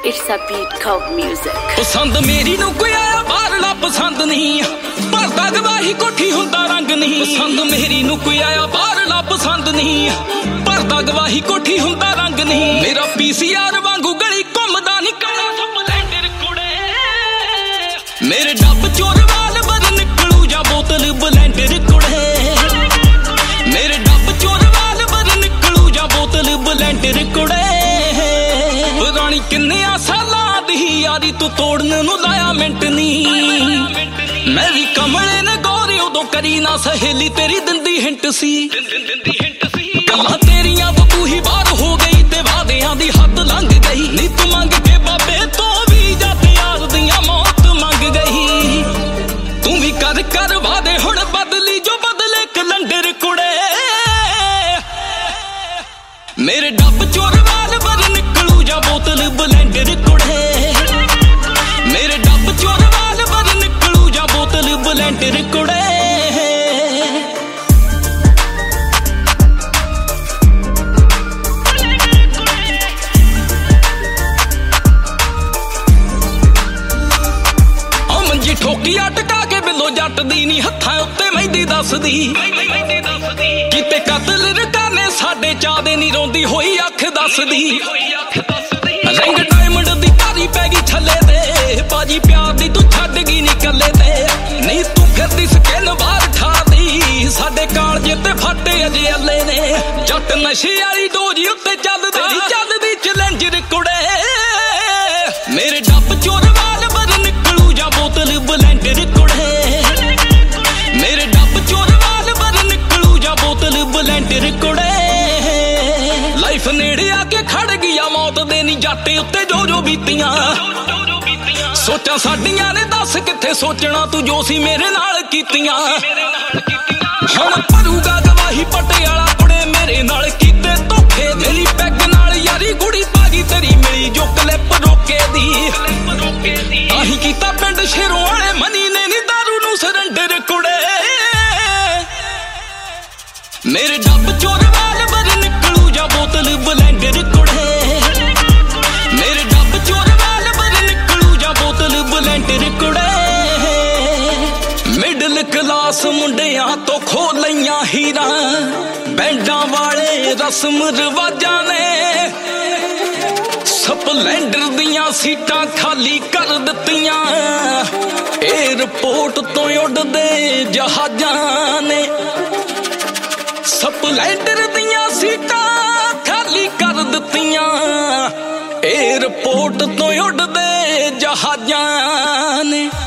It's a beat called music. पसंद मेरी नू कोई आया बाहरला पसंद नहीं, भरदा गवाही कोठी हुंदा रंग नहीं। पसंद मेरी नू कोई आया बाहरला पसंद नहीं, भरदा गवाही कोठी हुंदा रंग नहीं। मेरा पीसीआर वांगू गली घुमदा नहीं काला स्पलेंडर कुड़े। मेरे डब चोर वाल बर निकलू जा बोतल ब्लेंडर कुड़े। मेरे डब चोर वाल बर निकलू जा बोतल ब्लेंडर कुड़े। पुरानी किन्ने सालां दी यारी तू तोड़ने नू लाया मिंट नहीं। मैं भी कमले ने गौरी उदों करी ना सहेली तेरी दिंदी हिंट सी। गल्लां तेरियां तू ही बाहर हो गई ते वादियां दी हद लंघ गई। नी तू मंग के बाबे तो भी जद यार दियां मौत मंग गई। तू भी कर कर वादे हुण बदली जो बदले कलंडर कुड़े। मेरे डब चोर वाल बर निकलू जा बोतल ब्लेंडर कुड़े। मेरे डब चोर वाल बर निकलू जा बोतल ब्लेंडर कुड़े। मंजी ठोकी अटका के बिलो जट दी नी हत्थां उत्ते मेहंदी दसदी। किते कतल रकाने साडे चादे नी रोंदी होई अख दसदी। रंग डायमंड दी कारी पै गई छले ते बाजी प्यार दी तू छड्ड गई नी कल्ले ते। नहीं तू फिरदी स्किन बाहर ठादी साडे कालजे ते फटे अजे अल्ले ने। जट नशे वाली डोजी उत्ते चलदी चैलेंजर कुड़े। मेरे डब चोर वाल बर निकलू जा बोतल ब्लेंडर कुड़े। मेरे डब चोर वाल बर निकलू जा बोतल ब्लेंडर कुड़े। लाइफ नेड़े आके खड़ गया मौत दे नी जाटे उत्ते जो जो बीतियां। सोचा साडियां ने दस किथे सोचना तू जो सी मेरे नाल कीतियां। हुण भरूगा गवाही पटियाला कुड़े मेरे नाल कीते धोखे। मेरी पैग नाल यारी गुड़ी भाजी तेरी मिली जो क्लिप रोके दी। आही कीता पिंड शेरों वाले मनी ने नी दारू नू सरंडर कुड़े। मेरे डब चोर वाल बर निकलू जा बोतल ब्लेंडर कुड़े। मेरे डब चोर वाल बर निकलू जा बोतल ब्लेंडर कुड़े। मिडल क्लास मुंडियां तो खो लईयां हीरां बैंडां वाले रस्म रिवाजां ने। स्पलेंडर दियां सीटां खाली कर दित्तियां एयरपोर्ट तो उड़दे जहाजां ने। स्पलेंडर दियां सीटां खाली कर दित्तियां एयरपोर्ट तो उड़दे जहाजां ने।